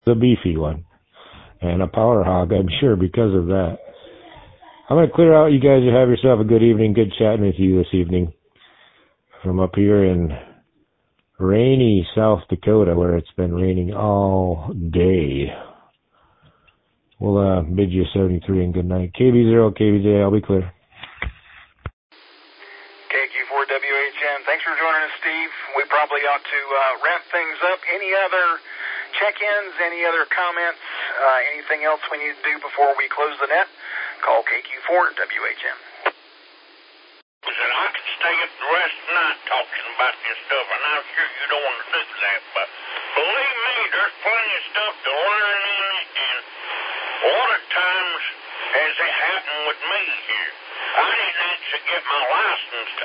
The beefy one. And a power hog, I'm sure, because of that. I'm going to clear out. You guys have yourself a good evening. Good chatting with you this evening. From up here in rainy South Dakota, where it's been raining all day. We'll bid you 73 and good night. KB0, KBJ, I'll be clear. KQ4WHN, thanks for joining us, Steve. We probably ought to wrap things up. Any other check-ins, any other comments, anything else we need to do before we close the net? Call KQ4WHN. Listen, I could stay up the rest of the night talking about this stuff, and I'm sure you don't want to do that, but believe me, there's plenty of stuff to learn in it, and a lot of times, as it happened with me here, I didn't actually get my license to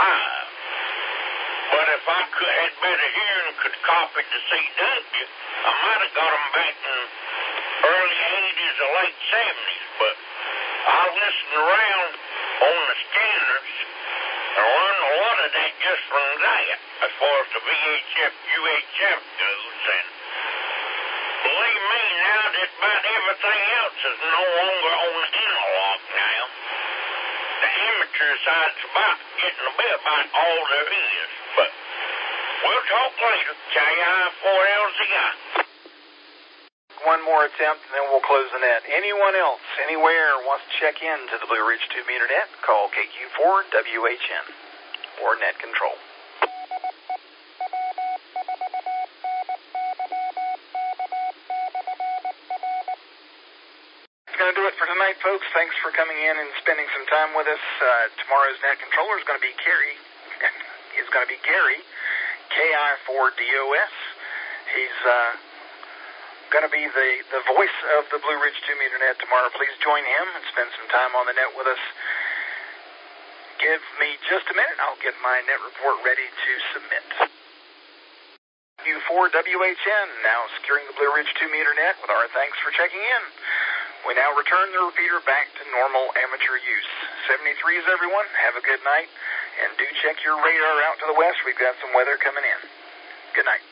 05, but if I had better hearing and could copy the CW, I might have got them back in early 80s or late 70s, but I listened around on the scanners and learned a lot of that just from that, as far as the VHF, UHF goes, and believe me, now that about everything else is no longer on analog now. The amateur side's about getting a bit about all there is, but we'll talk later. KI4LZI. One more attempt, and then we'll close the net. Anyone else, anywhere, wants to check in to the Blue Ridge 2 meter net, call KQ4WHN or net control. That's going to do it for tonight, folks. Thanks for coming in and spending some time with us. Tomorrow's net controller is going to be Gary. KI4DOS. He's going to be the voice of the Blue Ridge 2 meter net tomorrow. Please join him and spend some time on the net with us. Give me just a minute. I'll get my net report ready to submit. KQ4WHN now securing the Blue Ridge 2 meter net with our thanks for checking in. We now return the repeater back to normal amateur use. 73s, everyone. Have a good night. And do check your radar out to the west. We've got some weather coming in. Good night.